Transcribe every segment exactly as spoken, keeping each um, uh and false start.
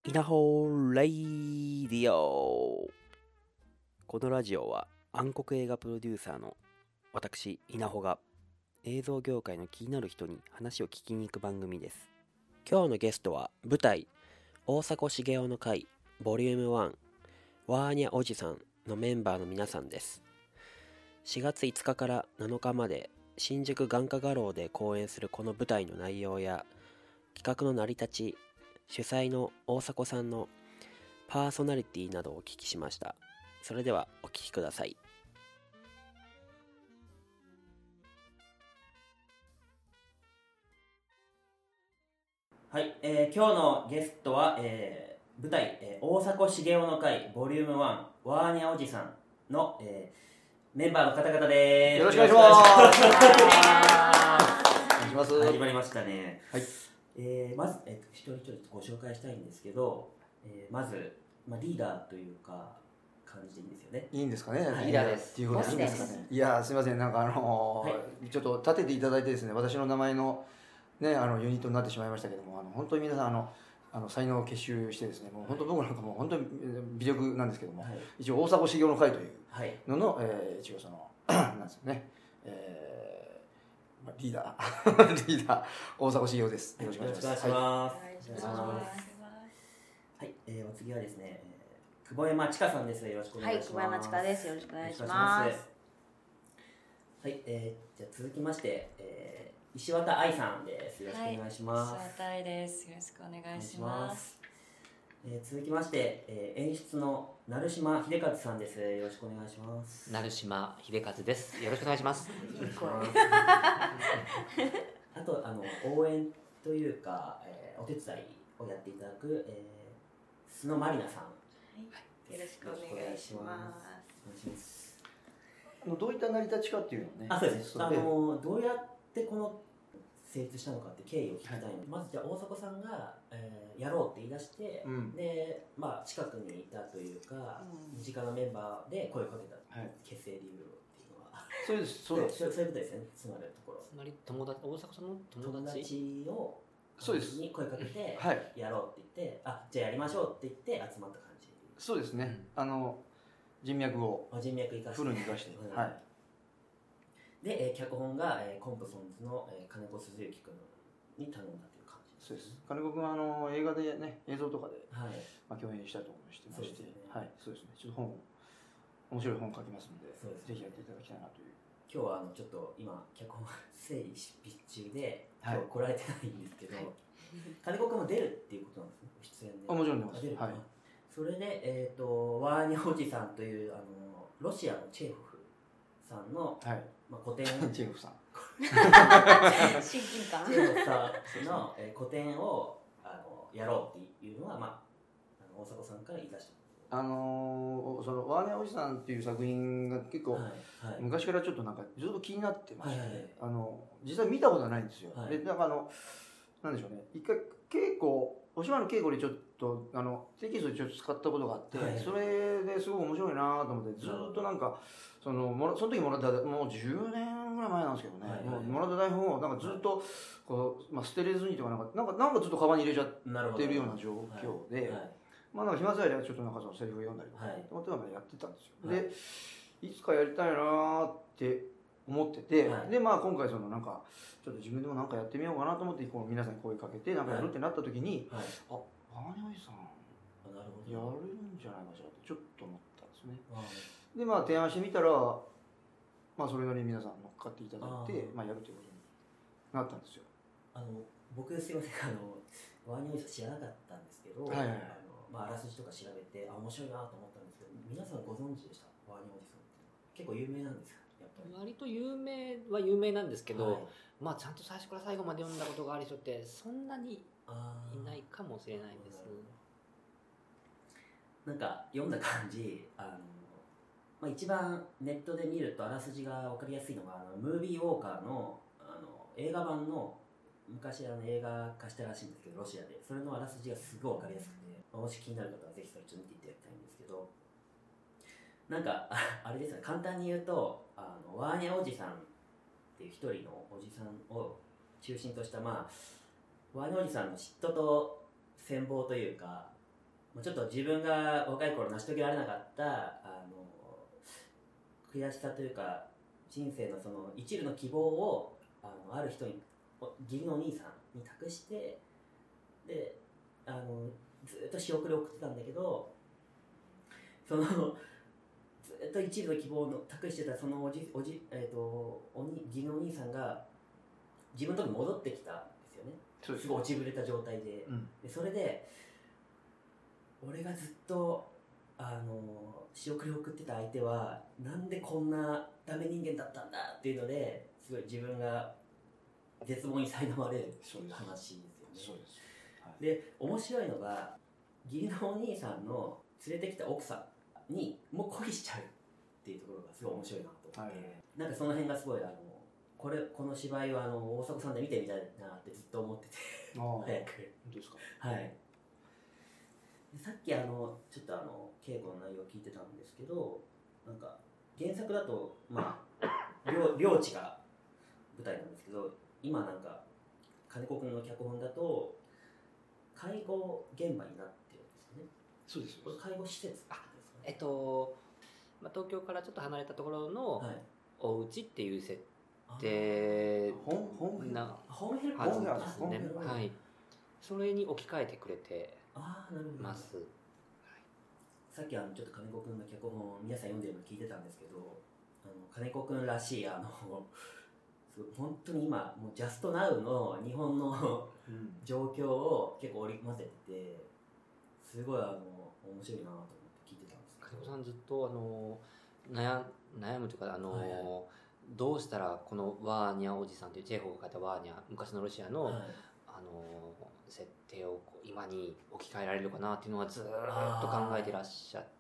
稲穂レイディオ。このラジオは暗黒映画プロデューサーの私稲穂が映像業界の気になる人に話を聞きに行く番組です。今日のゲストは舞台大迫茂雄の会ボリュームワンワーニャおじさんのメンバーの皆さんです。しがついつかからなのかまで新宿眼科画廊で公演するこの舞台の内容や企画の成り立ち、主催の大迫さんのパーソナリティなどをお聞きしました。それではお聞きください。はい、えー、今日のゲストは、えー、舞台、えー、大迫茂雄の会ボリュームワンワーニャおじさんの、えー、メンバーの方々です。 よろしくお願いします。お願いします。 始まりましたね。 はい。 えー、まず、えー、一人一人ご紹介したいんですけど、えー、まず、まあ、リーダーというか感じでいいんですよね。 いいんですかね。 はい、 リーダーです。 っていうことでいいんですかね。いやすみません、なんかあのーはい、ちょっと立てていただいてですね、私の名前のねあのユニットになってしまいましたけども、あの本当に皆さんあのあの才能を結集してですね、もう本当僕なんかもう本当に微力なんですけども、はい、一応大迫茂雄の会というのの、はい、えー、一応そのなんですよね。えーリーダーリーダー大迫茂雄です。よろしくお願いします。 よろしくお願いします。はい、えー、お次はですね、久保山千佳さんです。よろしくお願いします。 はい、久保山千佳です。よろしくお願いします。 はい、えー、じゃあ続きまして、えー、石渡愛さんです。よろしくお願いします。 はい、石渡愛です。よろしくお願いします。 えー、続きまして、えー、演出の成島秀和さんです。よろしくお願いします。 成島秀和です。よろしくお願いします。 いい声。 あとあの応援というか、えー、お手伝いをやっていただく、えー、須野まりなさん、はい、 よろしくお願いします。 お願いします。 どういった成り立ちかっていうのね。 あ、そうですね。あのどうやってこの成立したのかって経緯を聞きたいので、はい、まずじゃあ大迫さんが、えー、やろうって言い出して、うん、でまあ近くにいたというか、うん、身近なメンバーで声をかけた、はい、結成理由っていうのはそうですそうですそういうことですね。つまりところつまり友達大迫さんの友達をそうですに声かけて、 はい、 やろうって言ってあじゃあやりましょうって言って集まった感じ。 そうですね、うん、あの人脈を人脈生かしてフルに生かして、うん、はい。 で、えー、脚本が、えー、コンプソンズの、えー、金子鈴之君に頼んだという感じです、ね、 そうです。金子君はあの映画でね映像とかで、 はいまあ、共演したりとかもしてまして、 ね、 はいそうですね。ちょっと本面白い本書きますので、そうです、ね、ぜひやっていただきたいなという。 今日はあのちょっと今脚本整理執筆中で今日来られてないんですけど、はい、金子君も出るっていうことなんですね。出演で。 あもちろん出ます。 出る、 はい。 それでえっ、ー、とワーニャおじさんというあのロシアのチェーホフさんの、 はいまあ、古典チェーホフさん親近感チェーホフさんの、えー、古典をあのやろうっていうのは、まあ、あの大迫さんから言い出したあのー、そのワーニャおじさんっていう作品が結構、はいはい、昔からちょっとなんかずっと気になってまして、はいはい、あの実際見たことはないんですよ、はい、でなんかあのなんでしょうね、一回稽古お芝居の稽古でちょっとあのテキストでちょっと使ったことがあって、はい、それですごい面白いなと思ってずっとなんかそのもその時もらったもうじゅうねんぐらい前なんですけどね、はいはい、もらった台本をなんかずっとこう、まあ、捨てれずにとかなんかなんかなんかずっとカバンに入れちゃってるような状況で、はいはい、まあなんか暇さえあればちょっとなんかそのセリフを読んだりとか、はい、と思ってやってたんですよ、はい、でいつかやりたいなって思ってて、はい、でまあ今回そのなんかちょっと自分でもなんかやってみようかなと思ってこう皆さんに声かけてなんかやるってなった時に、はい、あワーニャおじさんなるほどやれるんじゃないかしらってちょっと思ったんですね、はい、でまあ提案してみたらまあそれなりに皆さん乗っかっていただいてまあやるということになったんですよ。 あの僕すいませんあのワーニャおじさん知らなかったんですけど、はいはいはい、あのまあ、あらすじとか調べてあ面白いなと思ったんですけど皆さんご存知でしたワーニャおじさんって結構有名なんですか？やっぱり割と有名は有名なんですけど、はい、まあちゃんと最初から最後まで読んだことがある人ってそんなにいないかもしれないです。 なんか読んだ感じあの、まあ、一番ネットで見るとあらすじが分かりやすいのがあのムービーウォーカー の, あの映画版の昔あの映画化したらしいんですけどロシアでそれのあらすじがすごい分かりやすくて、まあ、もし気になる方はぜひそれちょっと見ていただきたいんですけどなんかあれですね簡単に言うとあのワーニャおじさんっていう一人のおじさんを中心としたまあワーニャおじさんの嫉妬と羨望というかちょっと自分が若い頃成し遂げられなかったあの悔しさというか人生のその一縷の希望をあのある人に義理のお兄さんに託して、であのずっと仕送り送ってたんだけど、そのずっと一縷の希望を託してたそのおじおじ、えー、とおに義理のお兄さんが自分のとこに戻ってきたんですよね。 そうですすごい落ちぶれた状態で、 うん、 でそれで俺がずっとあの仕送りを送ってた相手はなんでこんなダメ人間だったんだっていうのですごい自分が絶望に苛まれるっていう話ですよね。 そうです、はい、 で面白いのが義理のお兄さんの連れてきた奥さんにもう恋しちゃうっていうところがすごい面白いなと思って、はい、なんかその辺がすごいあのこれこの芝居はあの大迫さんで見てみたいなってずっと思ってて早く本当ですか。 はいでさっきあのちょっとあの稽古の内容を聞いてたんですけど、なんか原作だとまあ領領地が舞台なんですけど、今なんか金子君の脚本だと介護現場になってるんですよね。 そうです。 これ介護施設ですかね。 えっと、まあ、東京からちょっと離れたところのお家っていう設定なホームヘルパーズですね。はい。それに置き換えてくれてます。 さっきあのちょっと金子君の脚本皆さん読んでるの聞いてたんですけど、あの金子君らしいあの本当に今もうジャストナウの日本の状況を結構織り交ぜてて、すごいあの面白いなと思って聞いてたんですけど、 金子さんずっとあの悩悩むというかあの、はいはい、どうしたらこのワーニャおじさんというチェーホフが書いたワーニャ昔のロシアの、はい、あの設定を今に置き換えられるかなっていうのはずっと考えてらっしゃって、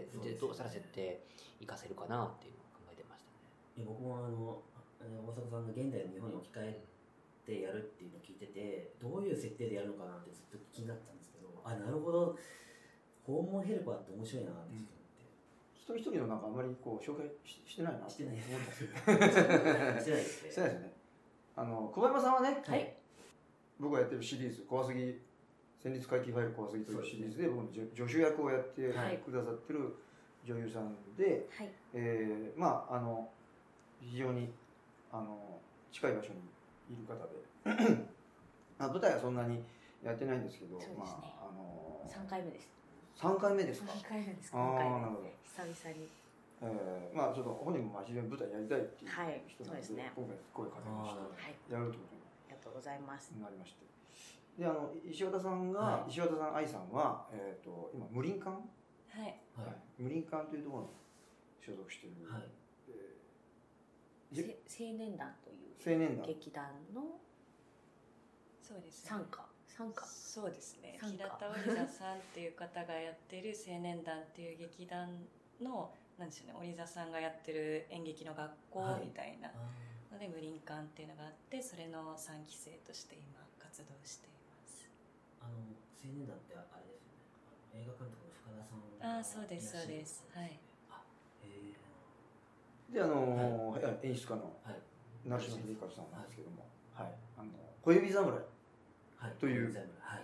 で、ね、どうしたら設定活かせるかなっていうのを考えてましたね。 いや僕もあの大迫さんが現代の日本に置き換えてやるっていうのを聞いてて、どういう設定でやるのかなってずっと気になったんですけど、あ、なるほど、訪問ヘルパーって面白いなって思って、 うん、一人一人のなんかあんまりこう紹介 し, してないなしてない思ったんですよしてないですね。 してないですね。あの小山さんはね、 はい、 僕がやってるシリーズ怖すぎ戦慄回帰ファイル怖すぎというシリーズで僕の助手役をやってくださってる女優さんで、はい、えー、まああの非常にあの近い場所にいる方であ舞台はそんなにやってないんですけど、 そうですね、まあ、あのー、さんかいめです。 さんかいめですか。 さんかいめです。 ああ、なるほど。 久々に。 えー、まあちょっと本人も真面目に舞台やりたいっていう人なので、はい、 そうですね、 今回声かけまして、はい、やるということにありがとうございます。 なりまして、であの石渡さんが、はい、石渡さん愛さんは、えー、と今無林館、 はいはい、無林館というところに所属している、はい、えー、青年団という青年団劇団のそうです、 ね、参加参加そうですね、平田織座さんっていう方がやってる青年団っていう劇団のなんですよね、織座さんがやってる演劇の学校みたいなので、はい、無林館っていうのがあって、それのさんき生として今活動しています。 あの青年団ってあれですよね、映画監督の深田さんが。 あ、そうですそうです、はい。 あ、へえ。であの、はい、演出家の成島秀和さんなんですけども、はい、あの小指侍という、はい、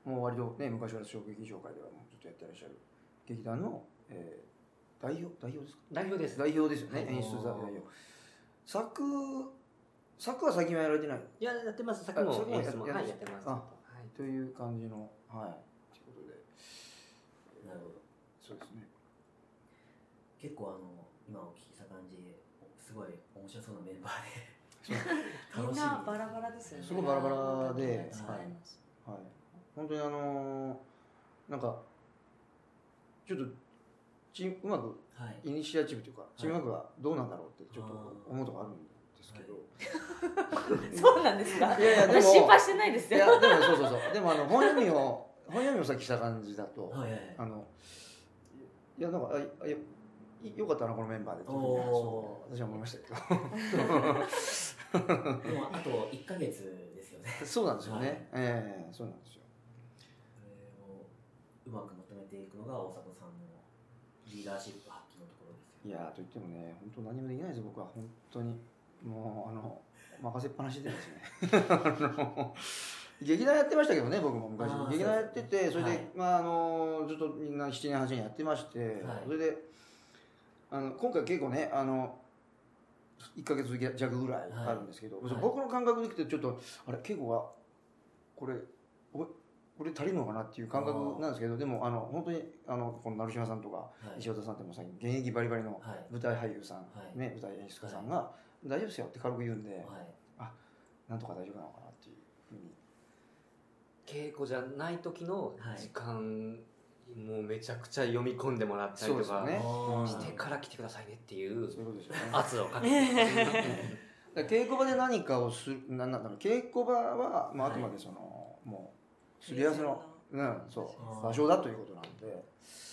もう割とね昔から小劇場界ではもうずっとやってらっしゃる劇団の、えー、代表代表ですか。 代表です。 代表ですよね、演出代表。作作は最近はやられてない。 いややってます。作も演出もやってます。 あ、という感じの、はいということで、 なるほど。 そうですね。 結構あの今お聞きした感じ、すごい面白そうなメンバーで。 みんなバラバラですよね。 すごいバラバラで、はい、はい、本当にあのー、なんかちょっとチームうまく、はい、イニシアチブというか、はい、チームワークがどうなんだろうってちょっと思うとこあるんですけど、 はい、そうなんですか。 いやいやでも心配してないですよ。 いやでもそうそうそうでもあの本読みを本読みをさっきした感じだと、はいはいはい、あのいやなんかあいやよかったなこのメンバーでと私は思いましたけどでもあといっかげつですよね。 そうなんですよね、はい、えー、そうなんですよ。 それをうまくまとめていくのが大迫さんのリーダーシップ発揮のところですよね。 いやと言ってもね本当何もできないです僕は本当にもうあの任せっぱなしでですねい劇団やってましたけどね、僕も昔あー劇団やってて、それで、 はいまああのずっとみんなななねんはちねんやってまして、 はいそれであの今回結構ねあのいっかげつ弱ぐらいあるんですけど、 はい僕の感覚でいくとちょっとあれ稽古がこれおこれ足りるのかなっていう感覚なんですけど、でもあの本当にあのこの成島さんとか、 はい、 石渡さんっても最近現役バリバリのはい舞台俳優さん、 はいね、舞台演出家さんが、大丈夫ですよって軽く言うんで、 はいなんとか大丈夫なのかなっていうふうに。 稽古じゃない時の時間、もうめちゃくちゃ読み込んでもらったりとかそうですよねしてから来てくださいねっていうそういうことですよね。 圧をかけてだから稽古場で何かをする、なんなんだろう、稽古場は、まあ、あくまでその、もうすり合わせの、うん、そうあー場所だということなんで、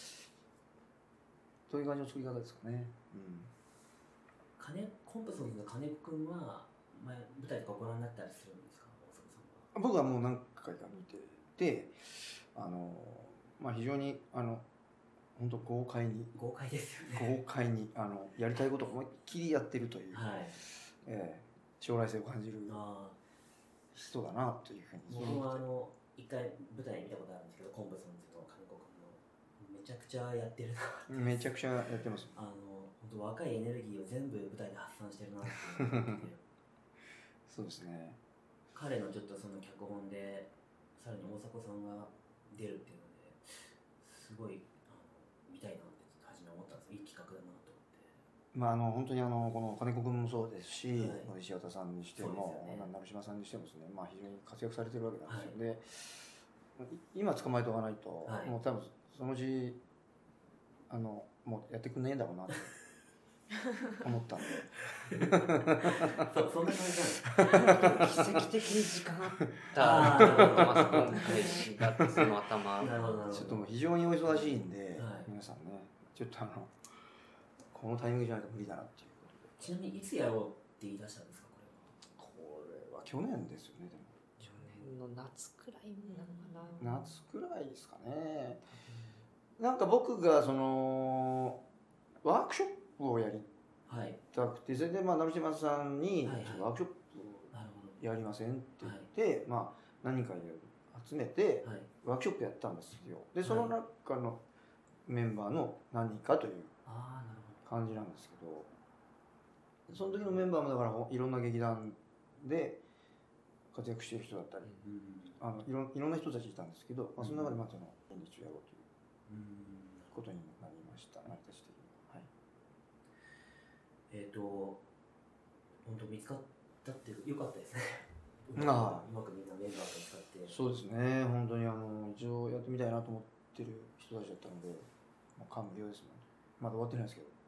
そういう感じの作り方ですかね。うん金コンプソンズの金子君は前舞台とかご覧になったりするんですか、大迫さんは。 僕はもう何回か見てて、あの、まあ、非常にあの本当豪快に豪快ですよね。 豪快にあのやりたいことを思いっきりやってるという、 はい。 ええ将来性を感じるああ、 人だなというふうに。 僕はあの一回舞台見たことあるんですけど、コンプソンズの金子君のめちゃくちゃやってるな。 めちゃくちゃやってます。 あの本当若いエネルギーを全部舞台で発散してるなって思っててそうですね。 彼のちょっとその脚本でさらに大迫さんが出るっていうのですごいあの見たいなって初め思ったんですよ。いい企画だなと思って。 まあ、あの本当にあのこの金子君もそうですし、 はい石渡さんにしても、 そうですよね成島さんにしてもですね、まあ、非常に活躍されてるわけなんですよね。い今捕まえておかないと、 はいもう多分そのうちあのもうやってくんねえんだろうなって思ったんでそそんな感じなんですか。 奇跡的に時間ああったーマスコン開始がその頭なるほどなるほど。 ちょっともう非常にお忙しいんで、 はい皆さんねちょっとあのこのタイミングじゃないと無理だなっていうことで。 ちなみにいつやろうって言い出したんですか、ここれは去年ですよね。でも去年の夏くらいなのかな、 夏くらいですかね。なんか僕がそのワークショップをやりれは。はい。 たくて、それでまあ成島さんにはいはいちょっとワークショップなるほやりませんって言って、まあ何人か集めてど。はい。 ワークショップやったんですよ。でその中のメンバーの何人かというああ、なるほ感じなんですけど、その時のメンバーもだからいろんな劇団で活躍してる人だったり、 ど。うん。 あのいろいろんな人たちいたんですけど、まあ、その中でまあその本日をやろうといううん。 ことになりました、成田市的には。はい。 えっ、ー、と、本当見つかったってよかったですね。 ああうまくみんなメンバーが使って。 そうですね、本当にあの一応やってみたいなと思ってる人たちだったので、まあ、感無量ですね。まだ終わってないですけど。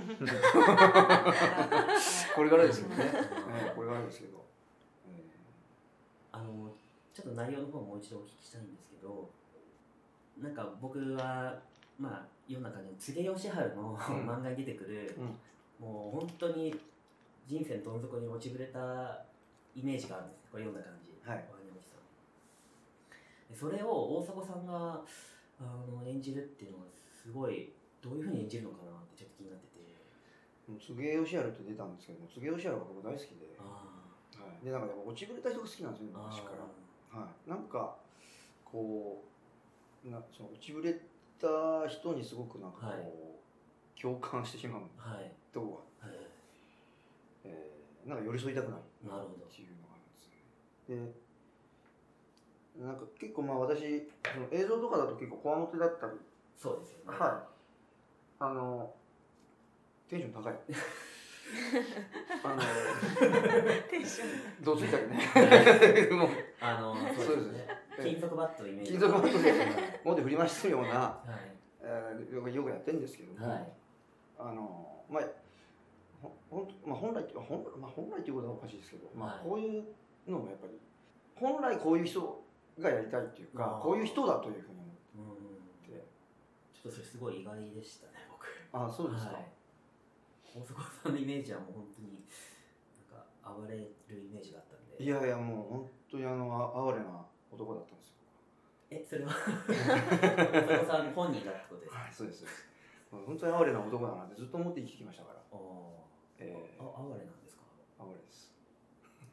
これからですけどね。ねこれからですけど。えあのちょっと内容の方もう一度お聞きしたいんですけど、なんか僕はまあ世の中に柘植義治の、 うん漫画に出てくる、 うんもう本当に人生のどん底に落ちぶれたイメージがあるんです。これ読んだ感じ。 はいワニおじさんでそれを大迫さんがあの演じるっていうのはすごいどういうふうに演じるのかなってちょっと気になってて。 ー、柘植義治って出たんですけども、柘植義治が僕大好きで、 あはい、でなんかやっぱ落ちぶれた人が好きなんですよ、 ー昔かあら。はい、なんかこうなその落ちぶれた人にすごくなんかこう、 はい共感してしまうーはいとこが、 はいえー、なんか寄り添いたくなるなるほどっていうのがあるんですよね。でなんか結構まあ私その映像とかだと結構こわもてだったり、 そうですよね。 はい、あのテンション高いあのテンションどうついたりねもうあのそうですね。金属バットのイメージ。 金属バットで持って振り回してるような、 はいえー、よくよくやってるんですけども、 はいあのまあほほんまあ、本来って本,、まあ、本来っていうことはおかしいですけど、まあ、 はいこういうのもやっぱり本来こういう人がやりたいっていうかあーこういう人だというふうに思うんってちょっとそれすごい意外でしたね、僕。 ああそうですか、 はい、大迫さんのイメージはもう本当になんか暴れるイメージがあったんで。 いやいやもう本当にあのあ哀れな男だったんですよ。 え、それは大迫さん本人だってことですか。 はいそうですそうです本当に哀れな男だなってずっと思って生きてきましたから、 おえー、 あ、哀れなんですか。 哀れです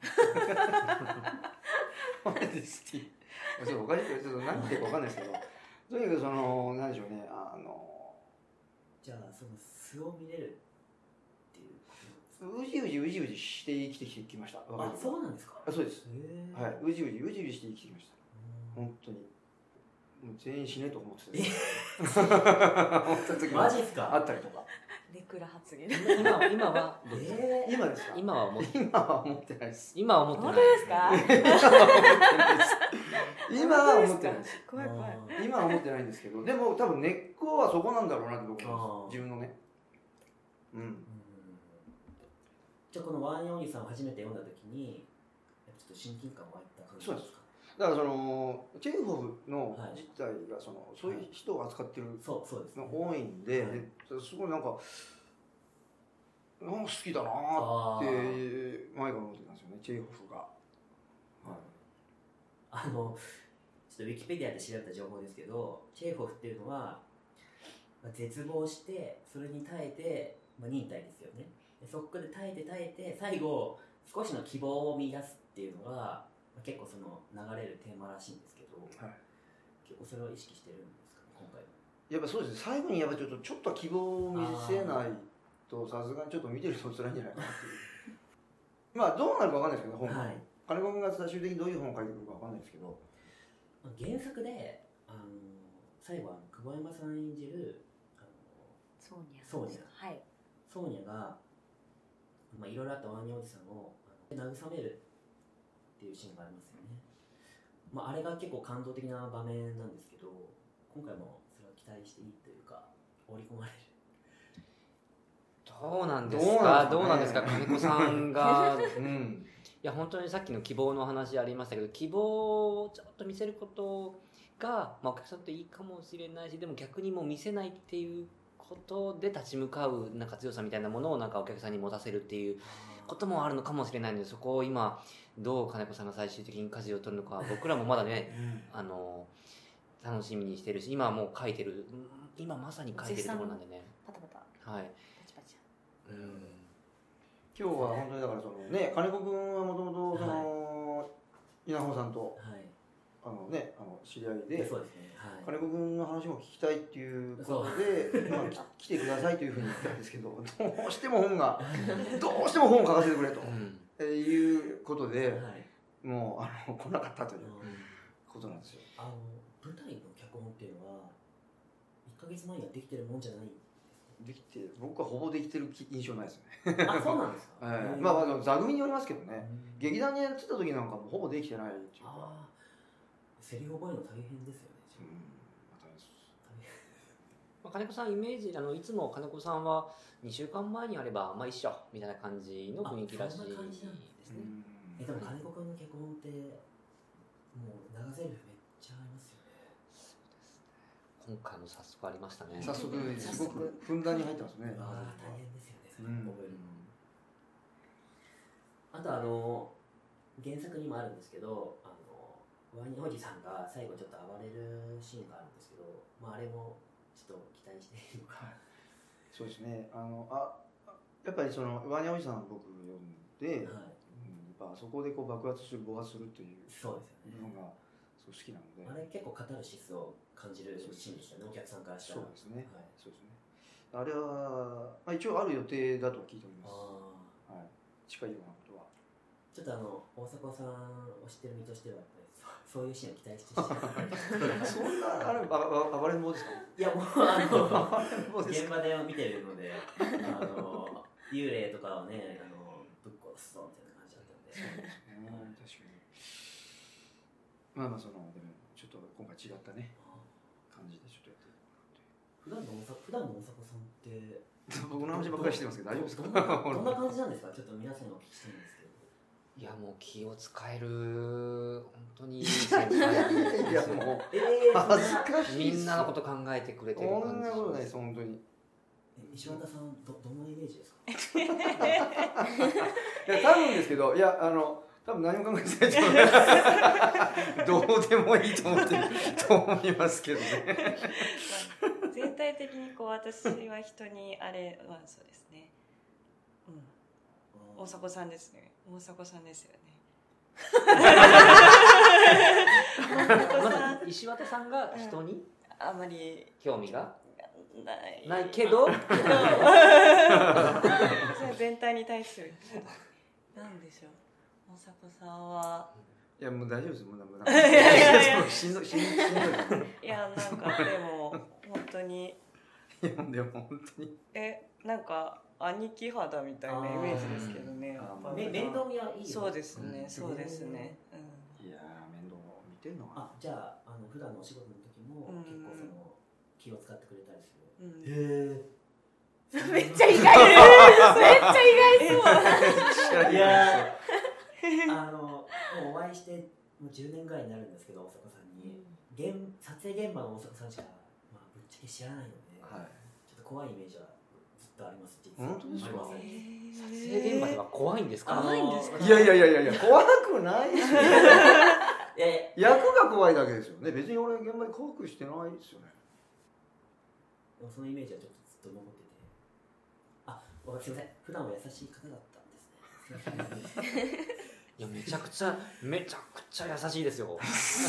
ホネスティちょっとおかしいけどちょっと何言ってるか分かんないですけどとにかくその何でしょうねあのじゃあその素を見れるっていうことうじうじうじうじして生きてきました。 あ、そうなんですか。 あ、そうです。 へー、 はい、うじうじうじうじして生きてきました。本当に。もう全員死ねと思ってた。思った時もマジですか。 あったりとか。 ネクラ発言。 今は今はどうですか？ えー、 今ですか？ 今は思って今は思ってないです。 今は思ってない本当ですか？ 今は思ってないです。 怖い怖い。 今は思ってないんですけど、でも多分根っこはそこなんだろうなって僕は自分のね。うん。うん、 じゃあこのワーニャおじさんを初めて読んだ時にちょっと親近感湧いた感じですか？ だからそのチェーホフの自体がその、はい、そういう人を扱ってるの多いんで、はい、すごいなんかなんか好きだなって前から思ってたんですよね、チェーホフが。はい、 あのちょっとウィキペディアで調べた情報ですけど、チェーホフっていうのは、まあ、絶望してそれに耐えて、まあ、忍耐ですよね。でそこで耐えて耐えて最後少しの希望を見出すっていうのが結構その流れるテーマらしいんですけど、はい、結構それを意識してるんですかね今回は。 やっぱそうですね、最後にやっぱちょっとちょっと希望を見せないとさすがにちょっと見てる人辛いんじゃないかなっていうまあどうなるかわかんないですけど、本が、はい、金子君が最終的にどういう本を書いてくるかわかんないですけど、 原作であの最後は久保山さん演じるあのソーニャソーニャ、 はい、 ソーニャがまあいろいろあったワーニャおじさんをあの慰めるっていうシーンがありますよね。まあ、あれが結構感動的な場面なんですけど、今回もそれは期待していいというか織り込まれる。 どうなんですか、どうなんですか、金子さんが、 うん、 いや本当にさっきの希望の話ありましたけど、希望をちょっと見せることが、まあ、お客さんといいかもしれないし、でも逆にもう見せないっていうことで立ち向かうなんか強さみたいなものをなんかお客さんに持たせるっていうこともあるのかもしれないので、そこを今どう金子さんが最終的に舵を取るのか僕らもまだね、うん、あの楽しみにしてるし、今はもう書いてる、今まさに書いてるところなんでね、 パタパタ、 はい、 パチパチ、 うん、 今日は本当にだからそのね、金子君はもともとその稲穂さんと、はい、あのね、あの知り合いで、 そうですね、はい、 金子君の話も聞きたいっていうことで、まあ、来てくださいというふうに言ったんですけど、どうしても本がどうしても本を書かせてくれと、うん、いうことで、はい、もうあの来なかったということなんですよ。 あの舞台の脚本っていうのはいっかげつまえにはできてるもんじゃない？ できて、僕はほぼできてる印象ないですね。 あ、そうなんですか。 はい、まあ、まあ座組によりますけどね、劇団にやってた時なんかもほぼできてないっていうか。 あ、セリフ覚えるの大変ですよね。うん、 大変です。 まあ、金子さんイメージ、あのいつも金子さんはにしゅうかんまえにあればまあ一緒みたいな感じの雰囲気らしいですね。 え、でも金子君の脚本ってもう長ゼリフめっちゃありますよね。 今回も早速ありましたね。 早速すごくふんだんに入ってますね。 ああ、大変ですよね、それ覚えるの。あとあの原作にもあるんですけど、あのワニおじさんが最後ちょっと暴れるシーンがあるんですけど、まああれもちょっと期待しているのか。 そうですね。あのあやっぱりそのワニおじさん僕読んで、はい、うん、やっぱそこでこう爆発する暴発するというのがすごい好きなので、 あれ結構カタルシスを感じるシーンでしたね、お客さんからしたら。 そうですね。はい、そうですね。あれは、まあ、一応ある予定だと聞いております。はい、近いようなことは。 ちょっとあの大迫さんを知ってる身としてはやっぱりそういうシーンを期待してしそんなあれ暴れん坊ですか？ いやもうあの現場で見てるので、あの幽霊とかをね、あのぶっ殺すぞみたいな感じだったんで。 そうですね。確かに。まあまあそのでもちょっと今回違ったね感じでちょっとやってる。 普段の普段の大迫さんって僕の話ばっかりしてますけど大丈夫ですか？ どんな感じなんですか？ちょっと皆さんにお聞きしたいんですけど。 いやもう気を使える本当にいい先輩いやもう、えー、恥ずかしい。 みんなのこと考えてくれてる感じ。 そんなことないです本当に。 石渡さん ど, どんなイメージですか？ いや多分ですけど、いやあの多分何も考えてないと思う。どうでもいいと思ってると思いますけどね。 全体的にこう私は人にあれはそうですね。うん。大迫さんですね。大迫さんですよね。 まず石渡さんが人にあまり興味がないないけどそれ全体に対するなんでしょう、大迫さんはいやもう大丈夫です、もうもういやいやいやしんどいしんどいしんどいいやなんかでも本当にいやでも本当にえなんか兄貴肌みたいなイメージですけどね。 あーまあめ面倒見はいいよ。 そうですね、 うんそうですね。 いやー面倒見てんのかな。 あ、じゃああの普段のお仕事の時もうん結構その気を使ってくれたりする。 うんうんへえ。 めっちゃ意外めっちゃ意外そういやあのもうお会いしてもうじゅうねんぐらいになるんですけど、大迫さんに現撮影現場の大迫さんしか、まあ、ぶっちゃけ知らないので、 はい。 ちょっと怖いイメージはずっとあります実本当ですかあります撮影現場では怖いんですか？ 怖いんですか？ いやいやいやいやいや怖くないですよ。 いやいや役が怖いだけですよね。別に俺現場に怖くしてないですよね。 でもそのイメージはちょっとずっと残ってて、あ、わすいません、普段は優しい方だったんですね。 いやめちゃくちゃめちゃくちゃ優しいですよ。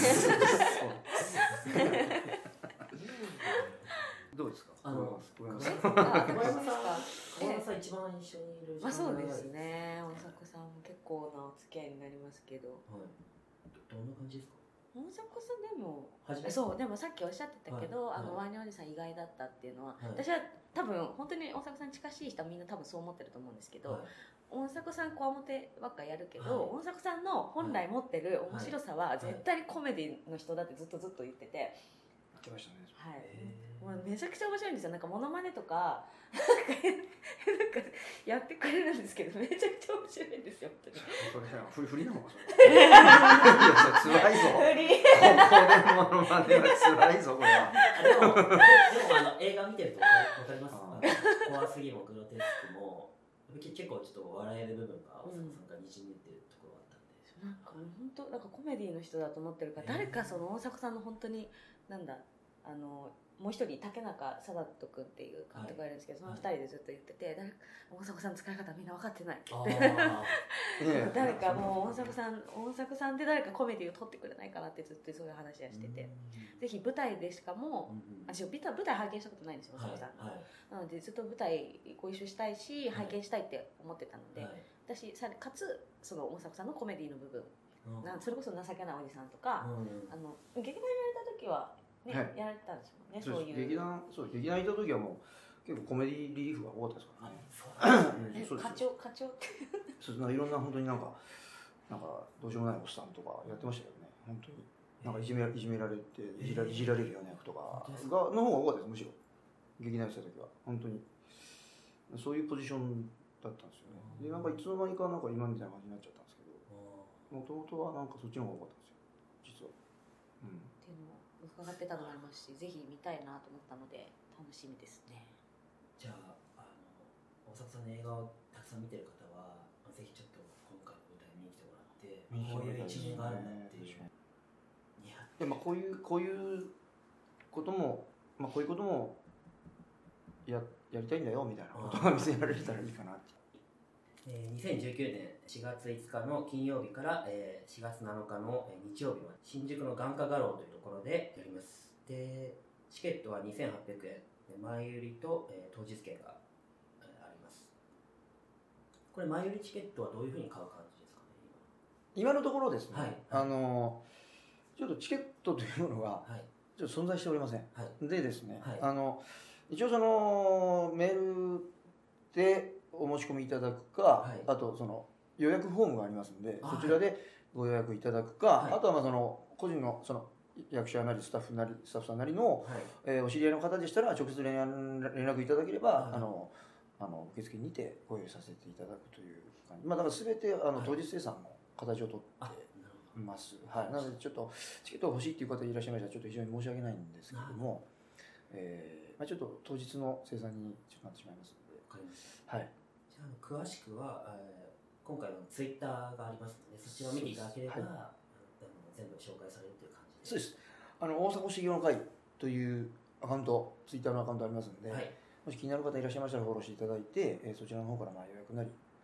どうですか。 あの小山えさん。 あ小山さん、 私小山さん一番一緒にいるまあそうで長いす。ね。大迫さんも結構なお付き合いになりますけど、 はい。どどんな感じですか。 大迫さんでも初めそうでもさっきおっしゃってたけど、 はいあのはいワーニャおじさん意外だったっていうのは、 はい私は多分本当に大迫さん近しい人はみんな多分そう思ってると思うんですけど、 はい大迫さんこわもてばっかやるけど、 はい大迫さんの本来持ってる面白さは絶対にコメディの人だってずっとずっと言ってて、 やってましたね。 はい、 へーもうめちゃくちゃ面白いんですよ。なんかモノマネとかなんかなんかやってくれるんですけどめちゃくちゃ面白いんですよ本当に。 それふりふりなのかそれ。いやそれ辛いぞ。 無理ここでモノマネは辛いぞこれは。 あでも、でもあの映画見てるとわかります。 ああの怖すぎもグロテスクも結構ちょっと笑える部分が大迫さんがにじみ出てるところがあったんで、 なんかもう本当なんかコメディの人だと思ってるから、誰かその大迫さんの本当になんだあのもう一人竹中貞人君っていう監督がいるんですけど、 はいその二人でずっと言ってて、誰か大迫さんの使い方みんな分かってないってあ言ってあねえ誰かもう大迫さん大迫さんで誰かコメディを撮ってくれないかなってずっとそういう話はしてて、ぜひ舞台でしかも、私舞台舞台拝見したことないんですよ大迫さんの、 はいなのでずっと舞台ご一緒したいしはい拝見したいって思ってたので、 はい私さかつその大迫さんのコメディの部分、 うんなんそれこそ情けないおじさんとか、 うんあの劇団やられた時は、ねはいやられてたんですもんね、 そそうういう劇団そう劇団いた時はもう結構コメディリリーフが多かったですからね。 そうえそうです課長課長ってそうなんかいろんな本当になんかなんかどうしようもないおっさんとかやってましたよね本当になんかいじめいじめられていじらいじられるような役とかがの方が多かったですむしろ劇団やってた時は本当にそういうポジションだったんですよね。でなんかいつの間にかなんか今みたいな感じになっちゃったんですけどもともとはなんかそっちの方が多かったんですよ実は。うんっていうのを伺ってたのもありますし、ぜひ見たいなと思ったので楽しみですね。 じゃあ、あの大迫さんの映画をたくさん見てる方はぜひちょっと今回の舞台に来てもらってこういう一面があるんだっていう。いやでまあこういうこういうこともまあこういうこともややりたいんだよみたいなことが見せられたらいいかなって。 えーにせんじゅうきゅうねんしがついつかの金曜日から、えーしがつなのかのえー日曜日まで新宿の眼科画廊というところでやります。でチケットはにせんはっぴゃくえんで前売りと、えー当日券が、えーあります。これ前売りチケットはどういうふうに買う感じですかね今のところですね、 はいあのちょっとチケットというものが今。はいちょっと存在しておりません。 はいでですね、 はいあの一応そのメールでお申し込みいただくか、 はいあとその予約フォームがありますので、 あそちらでご予約いただくか、 はいあとはまあその個人のその役者なりスタッフなりスタッフさんなりの、 はいえーお知り合いの方でしたら直接連絡連絡いただければ、 はいあのあの受付にてご用意させていただくという感じ、まあ、だから全てあのはい当日生産の形をとってあなるほどます、はい、なのでちょっとチケットが欲しいという方いらっしゃいましたらちょっと非常に申し訳ないんですけれども、えーまあ、ちょっと当日の生産にちょっとなってしまいますので、 わかりました。 はい、 じゃああの詳しくは、えー今回のツイッターがありますのでそちらを見ていただければ、 そうですあの全部紹介されるという感じそうですあの大阪修行の会というアカウントツイッターのアカウントありますので、 はいもし気になる方いらっしゃいましたらフォローしていただいて、えーそちらの方からまあ予約なり、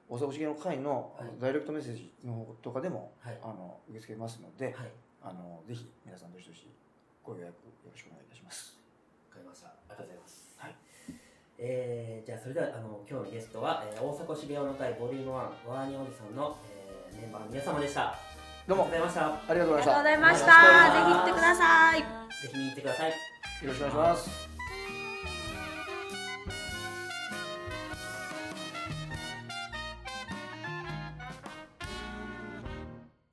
大阪茂の会の、はい、ダイレクトメッセージの方とかでも、はい、あの受け付けますので、はい、あのぜひ皆さんどしどしご予約よろしくお願いいたします。 わかりました。ありがとうございます。はい。えー、じゃあそれではあの今日のゲストは、えー、大迫茂の会ボリュームワンワーニャおじさんの、えー、メンバーの皆様でした。 どうもありがとうございました。 ありがとうございました。 ありがとうございました。ぜひ行ってください。 ぜひ見に行ってください。よろしくお願いします。